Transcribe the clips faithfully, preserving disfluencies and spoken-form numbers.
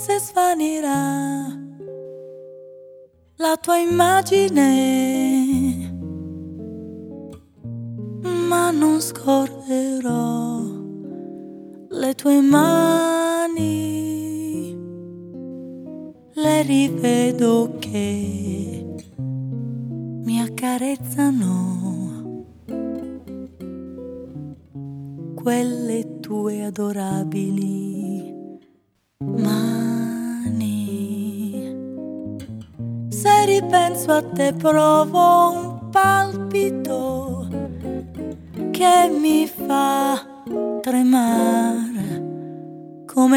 forse svanirà la tua immagine, ma non scorderò le tue mani, le rivedo che mi accarezzano, quelle tue adorabili mani. Se ripenso a te provo un palpito che mi fa tremare, come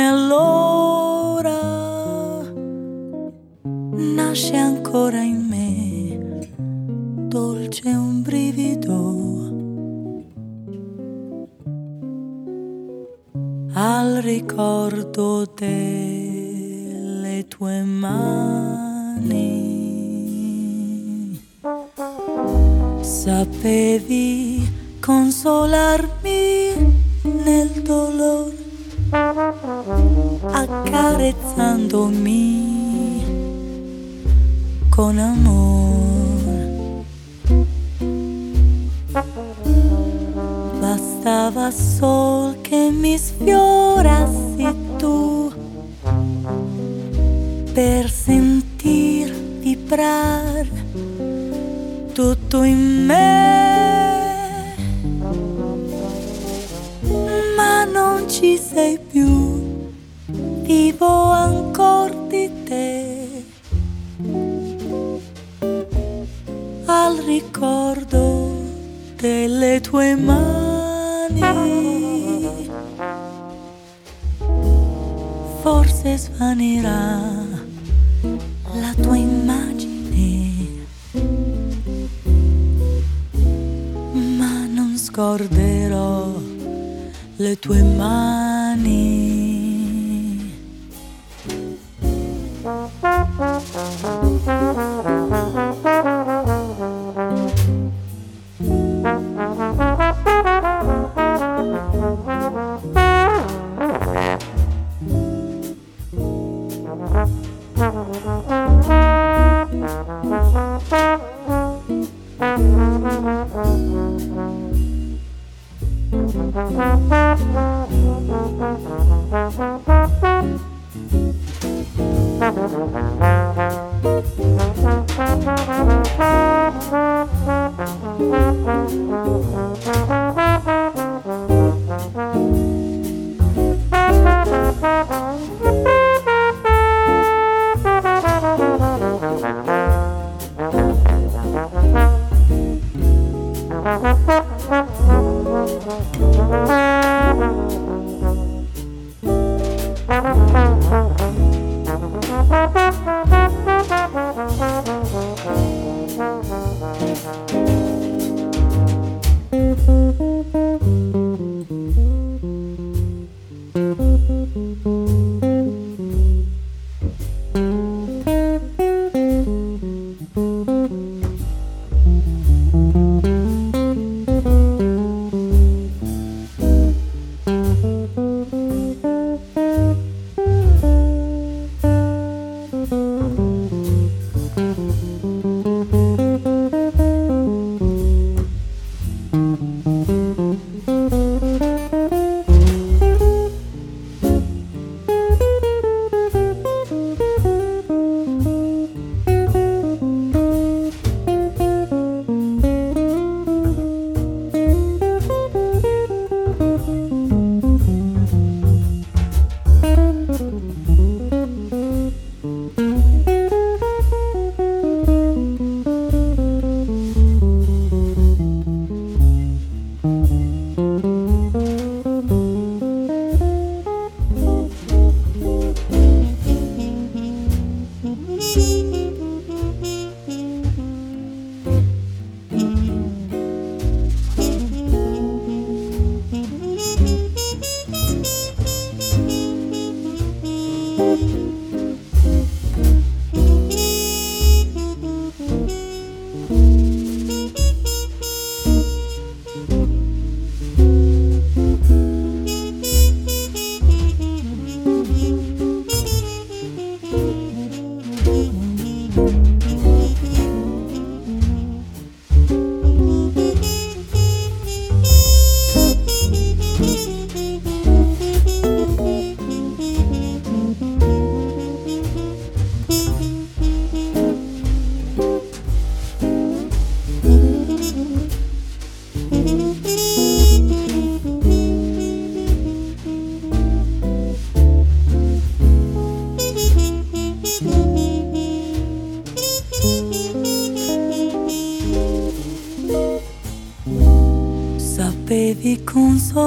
allora nasce ancora in me dolce un brivido al ricordo delle tue mani. Sapevi consolarmi nel dolore, accarezzandomi con amore. Bastava sol che mi sfiorassi tu per sentir vibrare tutto in me, ma non ci sei più, vivo ancora di te, al ricordo delle tue mani. Forse svanirà la tua immagine, ma non scorderò le tue mani. Thank you.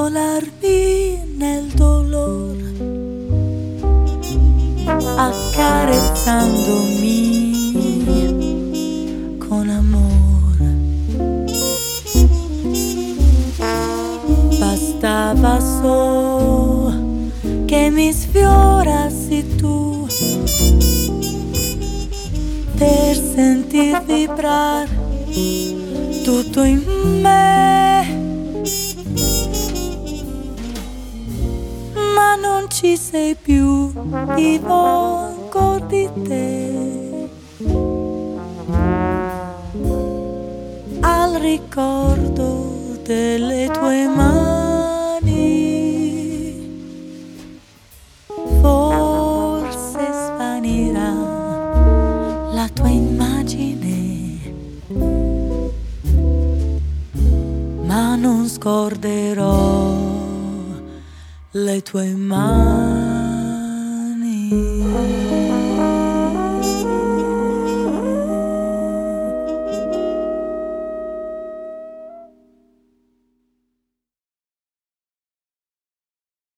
consolarmi nel dolore, accarezzandomi con amore. Bastava solo che mi sfiorassi tu per sentir vibrare tutto in me, ma non ci sei più, vivo ancora di te. Al ricordo delle tue mani, forse svanirà la tua immagine, ma non scorderò le tue mani.